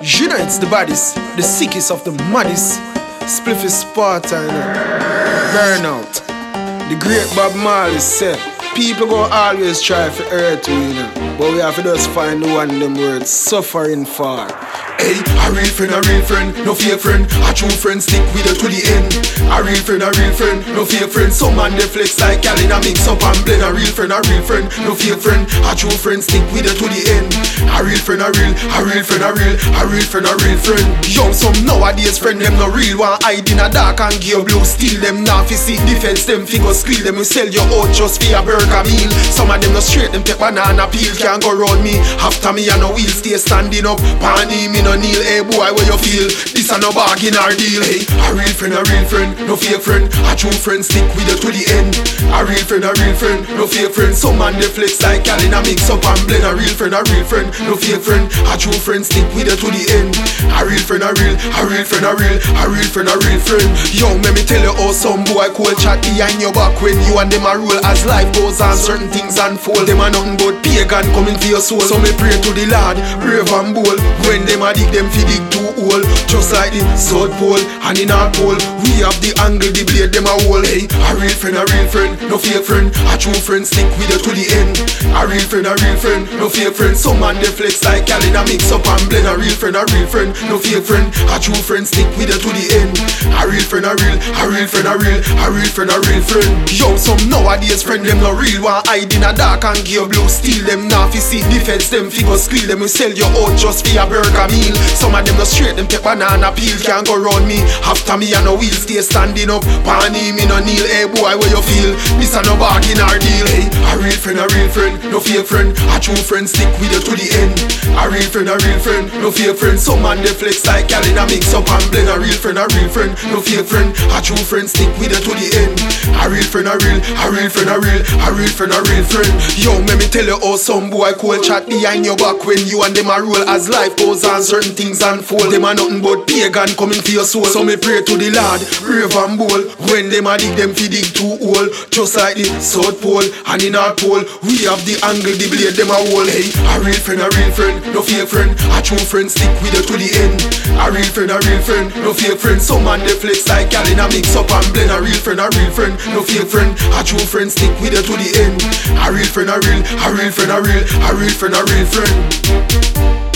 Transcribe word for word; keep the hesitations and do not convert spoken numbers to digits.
You know it's the baddest, the sickest of the maddest. Spliff is Sparta, you know. Burnout. The great Bob Marley said, people go always try for hurt you, you know. But we have to just find the one them words suffering for. Hey, a real friend, a real friend, no fake friend. A true friend stick with her to the end. A real friend, a real friend, no fake friend. Some man they flex like Cali, a mix up and blend. A real friend, a real friend, no fake friend. A true friend stick with her to the end. A real friend, a real, a real friend, a real, a real friend, a real friend. Yo, some nowadays friend them no real. One hide in a dark and gear blue. Steal them now fi seek defense. Them figure squeal them. We sell your out just for a burger meal. Some of them no straight. Them take banana peel. Can't go round me. After me and no wheel stay standing up. Pani me no kneel. Hey boy, where you feel? This a no bargain or deal. Hey, a real friend, a real friend, no fake friend. A true friend stick with her to the end. A real friend, a real friend, no fake friend. Some man they flex like Cali, a mix up and blend. A real friend, a real friend, no fake friend. A true friend stick with her to the end. A real friend, a real, a real friend, a real, a real friend, a real friend. Yo, let me tell you how some boy cool chat behind your back when you and them a roll. As life goes on, certain things unfold. Them a nothing but pagan coming for your soul. So me pray to the Lord, brave and bold. When them a dig them fi dig too old. Just like the South Pole and the North Pole, we have the angle, the blade them a hole. Hey, a real friend, a real friend, no fake friend. A true friend stick with her to the end. A real friend, a real friend, no fake friend. Some man they flex like Cali, a mix up and blend. A real friend, a real friend, no fake friend. A true friend stick with her to the end. A real friend, a real, a real friend, a real, a real friend, a real friend. Yo, some nowadays friend them no real. One hide in a dark and gear blue. Steal them now fi seek defense. Them figure squeal them. We sell your out just for a burger meal. Some of them no straight. Them take banana peel. Can't go round me. After me and no wheel stay standing up. Pani me no kneel. Hey boy, where you feel? This a no bargain or deal. Hey, a real friend, a real friend, no fake friend. A true friend stick with her to the end. A real friend, a real friend, no fake friend. Some man they flex like Cali, a mix up and blend. A real friend, a real friend, no fake friend. A true friend stick with her to the end. A real friend, a real, a real friend, a real, a real friend, a real friend. Yo, let me tell you how some boy cool chat behind your back when you and them a roll. As life goes on, certain things unfold. Them a nothing but pagan coming for your soul. So me pray to the Lord, brave and bold. When them a dig them fi dig too old. Just like the South Pole and the North Pole, we have the angle, the blade them a hole. Hey, a real friend, a real friend, no fake friend. A true friend stick with her to the end. A real friend, a real friend, no fake friend. Some man they flex like Cali, a mix up and blend. A real friend, a real friend, no fake friend. A true friend stick with her to the end. A real friend, a real, a real friend, a real, a real friend, a real friend.